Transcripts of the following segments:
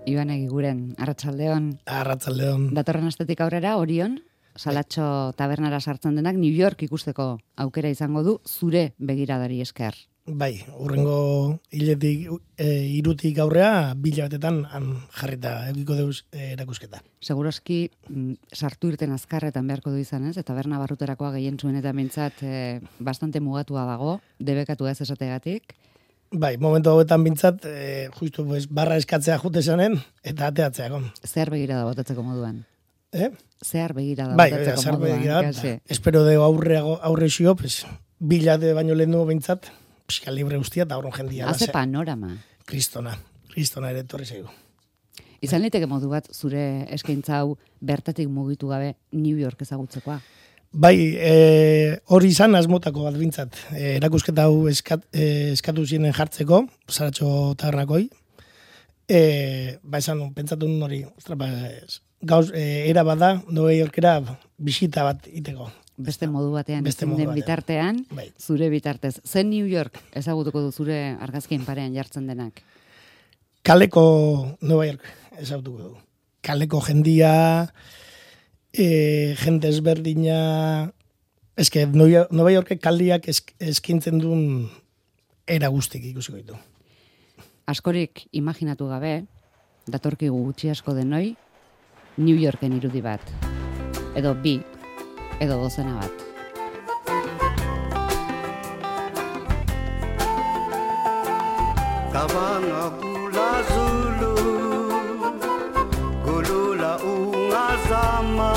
Iban Egiguren, arratsaldeon. Arratsaldeon. Datorren astetik aurrera, Orion, Salatxo tabernara sartzen denak New York ikusteko aukera izango du zure begiradari esker. Bai, hurrengo hiletik, irutik aurrea, bilabetetan jarrita egiko deuz erakusketa. Seguroski, sartu irten azkarretan beharko du izan ez, eta taberna barruterakoa gehien zuen eta bintzat bastante mugatua dago, debekatu ez esategatik. Bai, momentu hauetan bintzat, justu barra eskatzea jute zanen, eta ateatzea. Zehar begirada botatzeko moduan. Zehar begirada botatzeko moduan. Bai, zehar begirada. Espero de aurre xio, bilate baino lehen dugu bintzat, pixka libre guztia eta horren jendia. Haze panorama. Kristona ere torri zaigu. Izan liteke modu bat zure eskaintza hau bertatik mugitu gabe New York ezagutzekoa? Bai, hori izan asmotako bat bintzat. Erakusketa hau eskatu ziren jartzeko, Salatxo tabernakoi. Esan, pentsatu nun hori, gauz, era bada, Nova Yorkera bisita bat iteko. Beste modu batean, den bitartean, bai. Zure bitartez. Zen New York ezagutuko du zure argazkien parean jartzen denak? Kaleko Nova York ezagutuko du. Kaleko jendia, jende ezberdina, eske Nova Yorkek kaldiak eskintzen duen era guztik ikusiko ditu. Askorik imaginatu gabe, datorkigu gutxi asko denoi, New Yorken irudi bat. Edo bi, edo dozena bat. Tabanga gula zulu, gulula ungazama.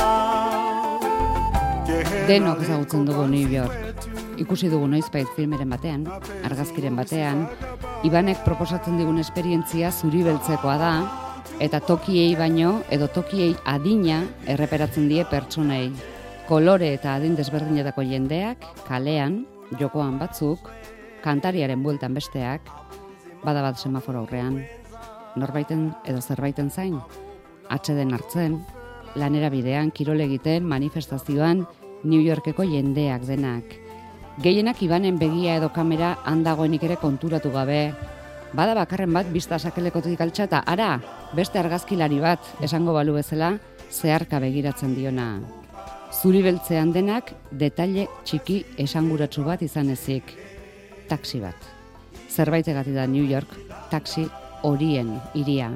Denok ezagutzen dugu New York. Ikusi dugu noizbait filmeren batean, argazkiren batean, Ibanek proposatzen digun esperientzia zuri beltzekoa da, eta tokiei baino, edo tokiei adina erreperatzen die pertsonei. Kolore eta adin desberdinetako jendeak, kalean, jokoan batzuk, kantariaren bueltan besteak, bada bat semaforo aurrean, norbaiten edo zerbaiten zain, atxeden hartzen, lanera bidean, kirol egiten, manifestazioan, New Yorkeko jendeak denak. Gehienak Ibanen begia edo kamera handagoenik ere konturatu gabe, bada bakarren bat bista sakelekotik altxa eta ara, beste argazkilari bat esango balu bezala, zeharka begiratzen diona. Zuri beltzean denak detaile txiki esanguratsu bat izan ezik. Taxi bat. Zerbaitegatik da New York, taxi horien hiria.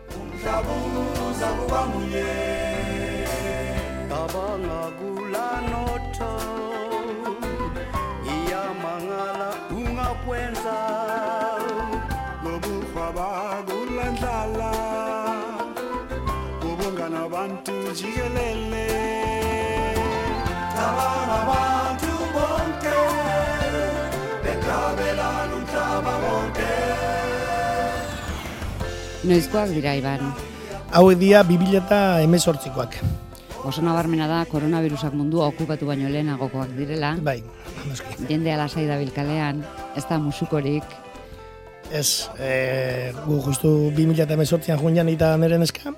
Noizkoak dira, Iban? Hau edia 2018koak. Oso nabarmena da, koronavirusak mundua okupatu baino lehenagokoak direla. Bai, noski. Jendea lasai dabil kalean, ez da musukorik. Ez, gu justu 2018an joan eta neren eska,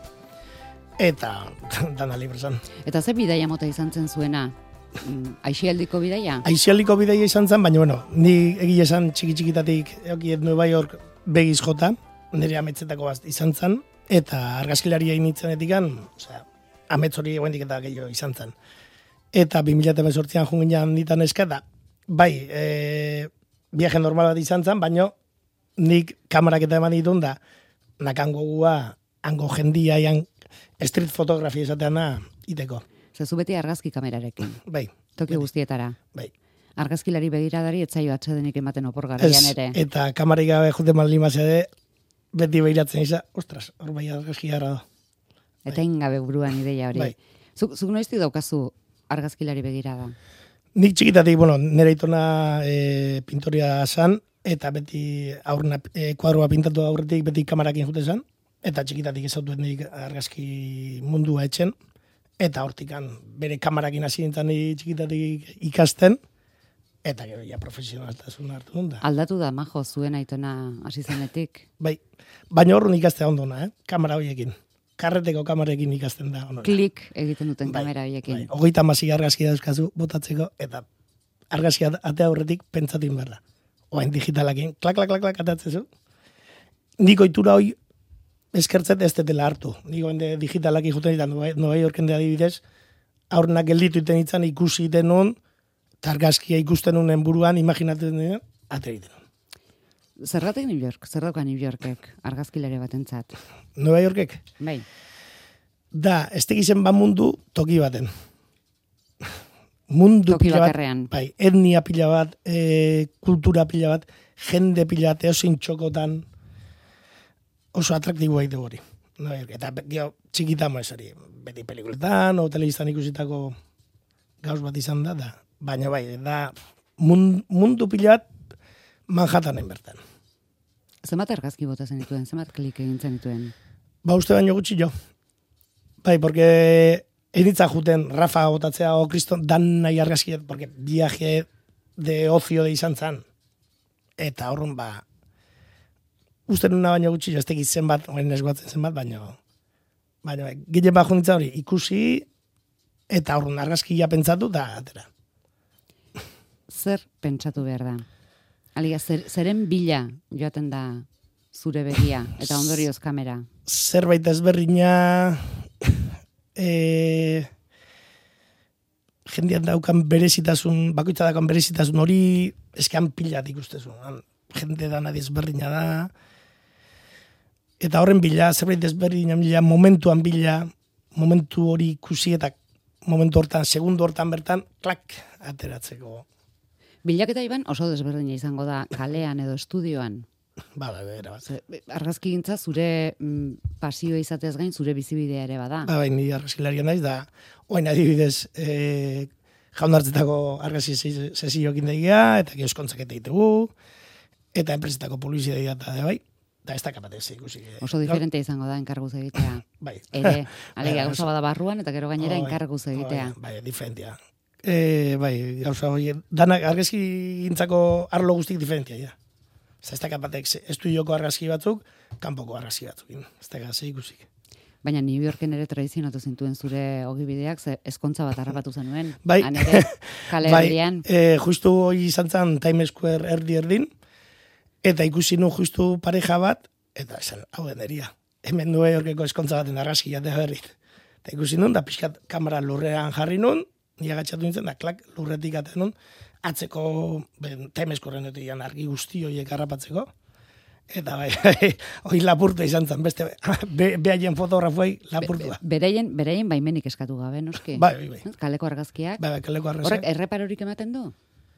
eta dana libre zan. Eta ze bidaia mota izan zen zuena? Aixialdiko bidaia? Aixialdiko bidaia izan zen, baina bueno, ni egia esan txiki-txikitatik eokiet Nueva York begiz jota, nire ametzetako bat izan zen, eta argazkilaria initzenetikan, amets hori eguendik eta gehiago izan zen. Eta 2018an joan ditan eska, da, bai, viaje normal bat izan zen, baina nik kamarak eta eman ditun da, nakango gua, hango jendia, street photography esatean da, iteko. Zezu beti argazki kamerarekin. Bai. Toki guztietara. Bai. Argazkilari begiradari etzaio atxedenik ematen oporgarrian ere. Eta kamarik gabe jute malimazia de, beti behiratzen izan, ostras, hor bai argazki gara da. Eta ingabe buruan ideia hori. Bai. Zuk noizti daukazu argazkilari begirada? Nik txikitatik, nire itona pintoria zan, eta beti kuadroa pintatu aurretik beti kamarakin jute zan, eta txikitatik ezautu nik argazki mundua etxen, eta hortikan bere kamarakin hasi nintzen txikitatik ikasten, eta gero ja profesionaltasun hartu dut da. Aldatu da, majo, zuen aitona hasi zenetik? Bai, baina horren ikastea ondona, kamara horiekin. Karreteko kamarekin ikasten da. Onora. Klik egiten duten kamera horiekin. Bai, 30 argazki dauzkazu botatzeko, eta argazki atea horretik pentsatin berda. Oain digitalakin, klak, ateatzezu. Nik oitura hoi eskertzet ez detela hartu. Nigo ende digitalak ikuten ditan, Nueva Yorken de adibidez, aurrenak gelditu iten itzan ikusi iten nun, targazkia ikusten unen buruan, imaginatzen duen, ateriten. Zergatik New York? Zer dauka New Yorkek argazkilari batentzat? Nueva Yorkek? Bai. Da, ez tegizen mundu toki baten. Mundu Toki pila bat, bakarrean. bai, etnia pila bat, kultura pila bat, jende pila bat, eosin txokotan, oso atraktiboa ite hori. Eta gero txikitamo esari, beti pelikuletan, o telebistan ikusitako gauz bat izan da, baina bai, da mundu pila bat Manhattanen bertan. Zenbat argazki bota zenituen, zenbat klik egin zenituen? Ba, uste baino gutxi jo. Bai, porque eritza juten Rafa botatzea o Kriston dan nahi argazkiet, porque viaje de ocio de izan zan. Eta horren, ba, uste nuna baino gutxi jo, ez tekiz zenbat, oen esguatzen zenbat, baino bai, gile bat junitza hori ikusi, eta horren argazkia pentsatu, da, atera. Zer pentsatu behar da? Aliga, zeren bila joaten da zure begia, eta ondorioz kamera? Zerbait ezberdina jendean daukan berezitasun, bakoitza daukan berezitasun hori eskean pilat ikustezun. Jende da nadi ezberdina da. Eta horren bila, zerbait ezberdina bila, momentuan bila, momentu hori ikusi eta momentu hortan, segundu hortan bertan, klak, ateratzeko. Bilaketa iban oso desberdina izango da kalean edo estudioan. Ba, bera bat. Argazkigintza zure pasioa izatez gain zure bizibidea ere bada. Ba, bai, ni argazkilaria naiz, da, oain adibidez, jaunartzetako argazki sesioekin daigia, eta geoskontzak eta ditugu, eta enpresetako publizitatea eta bai, da ez da kapatez ikusi. Oso diferente izango da enkarguz egitea. Bai. Ere, alegia gauza bada barruan, eta gero gainera enkarguz egitea. Bai, diferentia. Bai, gauza hori, danak argazki gintzako arlo guztik diferentia, ja. Ez da kapatek estudioko argazki batzuk, kanpoko argazki batzuk. Ez da gaze ikusik. Baina New Yorken ere tradizionatu zintuen zure ogibideak, ze ezkontza bat harrapatu zenuen. Bai, ere, kale herrian. Justu hori izan zen Times Square erdin, eta ikusi nu justu pareja bat, eta esan, hau deneria. Hemen New Yorkeko ezkontza baten argazki jatea berrit. Eta ikusi nun, da pixkat kamera lurrean jarri nun, ni agatxatu nintzen, da klak lurretik aten nun, atzeko Times Square-en argi guzti horiek harrapatzeko. Eta bai, hori lapurtu izan zen, beste behaien fotografuai lapurtua. Bereien baimenik eskatu gabe, noski? Bai. Kaleko argazkiak? Bai, kaleko argazkiak. Horrek erreparorik ematen du?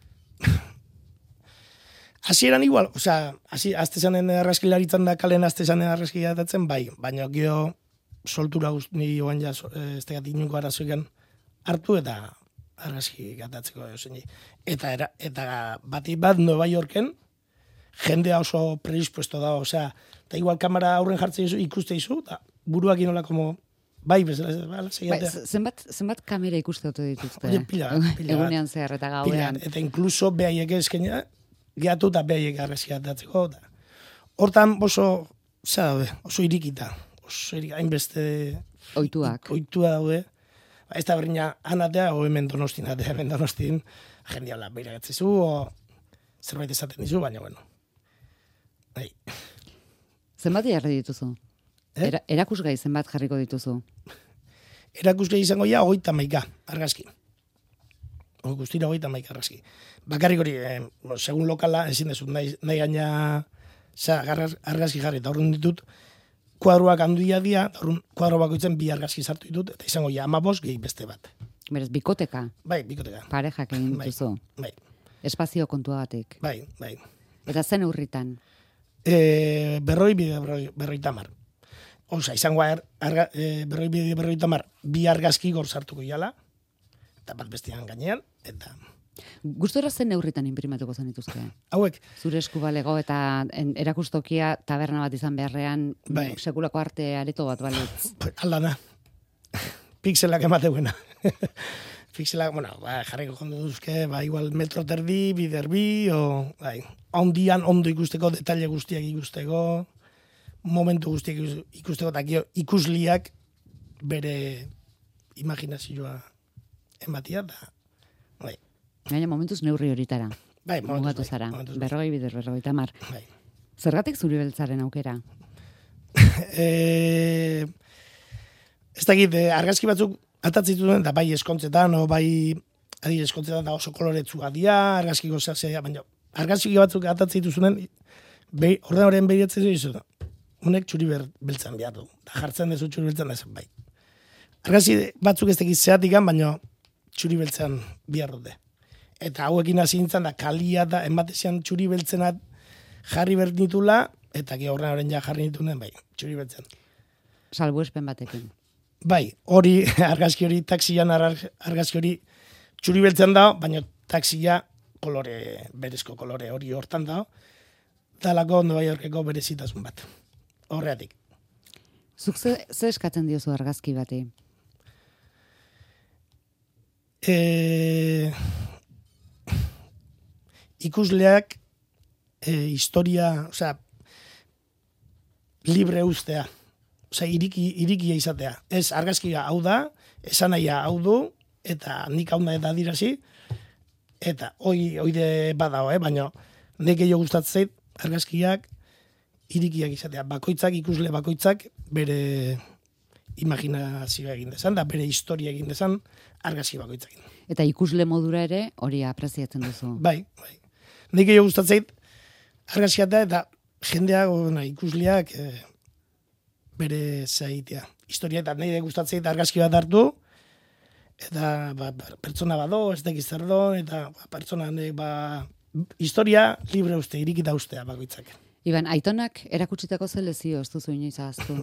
Hasieran igual, osea, azte zanen argazkilaritzen da kalen azte zanen argazkilaritzen, bai, baina gero soltura ni joan ja, ez tegat inuko arazoikan hartu eta argazki gatatzeko eusen. Eta bati bat Nueva Yorken, jendea oso predispuesto da, osea, eta igual kamera aurren jartzen izu, ikuste izu, eta buruak inola como, bai, bezala, segiatea. Zenbat kamera ikuste dute dituzte? Oye, pila egunean zehar eta gauean. Eta inkluso behaiek eskenia, gehatu eta behaiek argazki gatatzeko. Hortan oso irikita, hainbeste Oituak. Oitua daude. Ez da berrina anatea, o hemen donostin, jendia hola beira gatzizu, o zerbait esaten dizu, baina bueno. Bai. Zenbat jarri dituzu? Erakusgai zenbat jarriko dituzu? Erakusgai izango ja, 30 argazki. Guztira 30 argazki. Bakarrik hori, segun lokala, ezin dezu, nahi gaina argazki jarri, eta horren ditut, kuadroak handia dia, kuadro bakoitzen 2 argazki sartu ditut, eta izango ja 15 gehi beste bat. Berez, bikoteka? Bai, bikoteka. Parejak egin dituzu? Bai. Espazio kontuagatik? Bai. Eta zen urritan? 50. Osa, izango berroi 50, 2 argazki gor sartuko jala, eta bat bestian gainean, eta... Gustora zen neurritan inprimatuko zen dituzke? Hauek. Zure eskubalego eta erakustokia taberna bat izan beharrean, sekulako arte areto bat balitz. Aldana. Pixelak emateuena. Pixelak, jarriko jondo duzke, igual metro terdi, biderbi, ondian ondo ikusteko, detalle guztiak ikusteko, momentu guztiak ikusteko, eta ikusliak bere imaginazioa ematia, eta Gaina momentuz neurri horitara. Bai, mugatu zara. 40 bider, 50. Bai. Zergatik zuri beltzaren aukera? Ez dakit, argazki batzuk atatzituen, da bai eskontzetan, o bai eskontzetan da oso koloretzua dia, argazkiko zehazia, baina argazki batzuk atatzituzunen, ordenaren behiratzen dizu, honek txuri beltzan behar du, da jartzen dezu txuri beltzan dezu, bai. Argazki batzuk ez dakit zehatikan, baina txuri beltzan behar dute. Eta hauekin hasi nintzen da kalia da, enbatezian txuri beltzenat jarri berditula, eta horren ja jarri nitunen, bai, txuri beltzen. Salbuespen batekin. Bai, hori, argazki hori, taxian argazki hori txuri beltzen da, baina taxia kolore, berezko kolore hori hortan da, talako Nueva Yorkeko berezitasun bat. Horreatik. Zuk ze eskatzen diozu argazki bati? Ikusleak historia, osea, libre ustea. Osea, irikia izatea. Ez argazkia hau da, esanaia hau du, eta nik hau da dirazi, eta oide badao, baina nik jo gustatzen zait argazkiak irikiak izatea. Bakoitzak, ikusle bakoitzak, bere imaginazioa egin dezan, da bere historia egin dezan argazki bakoitzak. Eta ikusle modura ere hori apreziatzen duzu. Bai. Nik jo gustatzen zait argazkiatea eta jendeak, ikusleak bere zaitea. Historia eta nahi gustatzen zait argazki bat hartu, eta pertsona bado, ez dakiz zer do, eta pertsona historia libre uste, irikita ustea bakoitzak. Iban, aitonak erakutsitako ze lezio ez duzu inoiz ahaztu?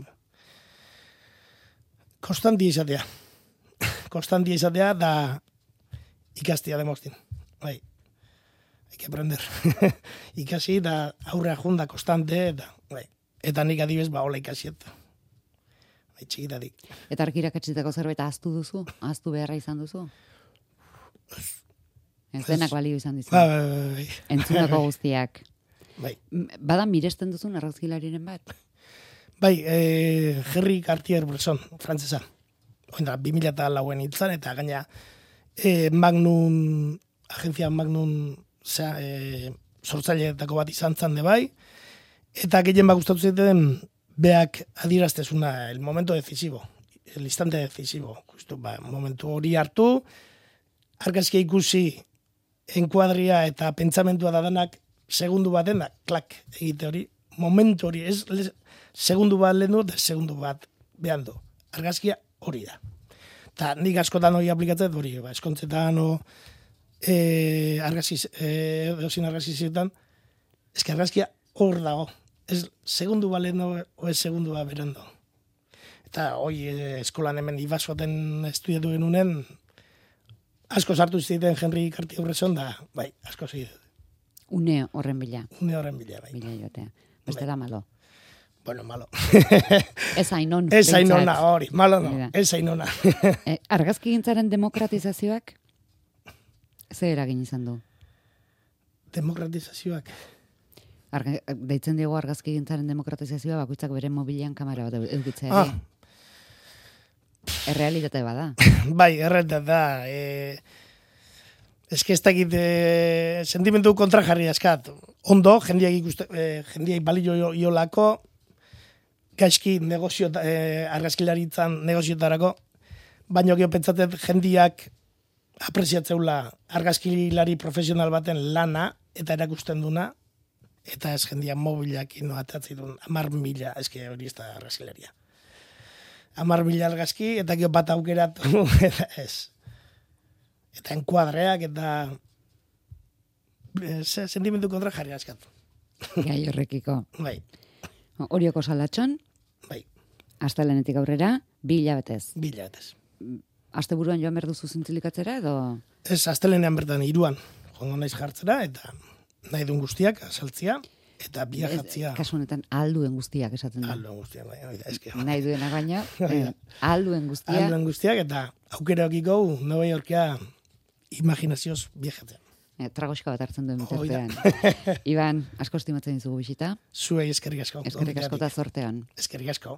Konstantia izatea. Konstantia izatea da ikastia demostin. Bai. Hay que aprender. Ikasi da aurrea junda konstante, eta bai. Eta nik adibez hola ikasiet. Bai, txikitatik. Eta arkirakatxitako zerbait ahaztu duzu? Ahaztu beharra izan duzu? Ez denak balio izan dizu. Bai. Entzunako guztiak. Bai. Bada miresten duzun argazkilariren bat? Bai, Henri Cartier-Bresson, frantzesa. Oindra, 2004en hiltzan, eta gaina Magnum, agencia Magnum sortzaileetako bat izan zan de bai, eta gehien gustatu zaiten beak adieraztezuna, el momento decisivo, el instante decisivo. Justu, momentu hori hartu, argazkia ikusi, enkuadria eta pentsamentua dadanak segundu baten da, klak egite hori, momentu hori, ez segundu bat lehen du, eta segundu bat behan du. Argazkia hori da. Eta nik askotan hori aplikatzen hori, eskontzetan dozin argazizietan, eski argazkia hor dago. Ez segundu bat lehen du, ez segundu bat beran du. Eta hori eskolan hemen ibasoaten estudiatu genunen, asko sartu ziten Henri Cartier-Bresson da, bai, asko zidut. Une horren bila. Une horren bila, bai. Bila joatea. Bestela malo. Bueno, malo. Ez hainon. Ez hainona, hori. Malo no. Ez hainona. Argazki gintzaren demokratizazioak? Ze eragin izan du? Demokratizazioak? Deitzen diego argazki gintzaren demokratizazioa bakoitzak bere mobilean kamera bat edukitzea. Errealitate bada. Bai, errealitate da. Ez que ez dakit sentimentu kontra jarri askat. Ondo, jendiak balio iolako, gaizki argazkilaritzan negozioetarako, baina gero pentsatzen jendiak apreziatzeula argazkilari profesional baten lana eta erakusten duna, eta ez jendiak mobilak atatzitun 10.000, eske hori ez da argazkilaria. 10.000 argazki, eta gero bat aukeratu, eta ez. Eta enkuadreak, eta sentimentu kontra jarri askat. Gai horrekiko. Bai. Orioko salatxon? Bai. Astelenetik aurrera, 2 hilabetez. 2 hilabetez. Asteburuan joan berduzu zintzilikatzera, edo? Ez, astelenean bertan 3an. Joango naiz jartzera, eta nahi duen guztiak, asaltzia, eta biajatzia. Kasu honetan, alduen guztiak esaten da. Alduen guztiak, bai. Eske. Nahi duena baina, alduen guztiak. Alduen guztiak, eta aukerakiko Nueva Yorkia imaginazioz biajatzea. Tragoxka bat hartzen duen bitartean. Iban, asko estimatzen dizugu bisita. Zuei eskerrik asko. Eskerrik asko eta zortean. Eskerrik asko.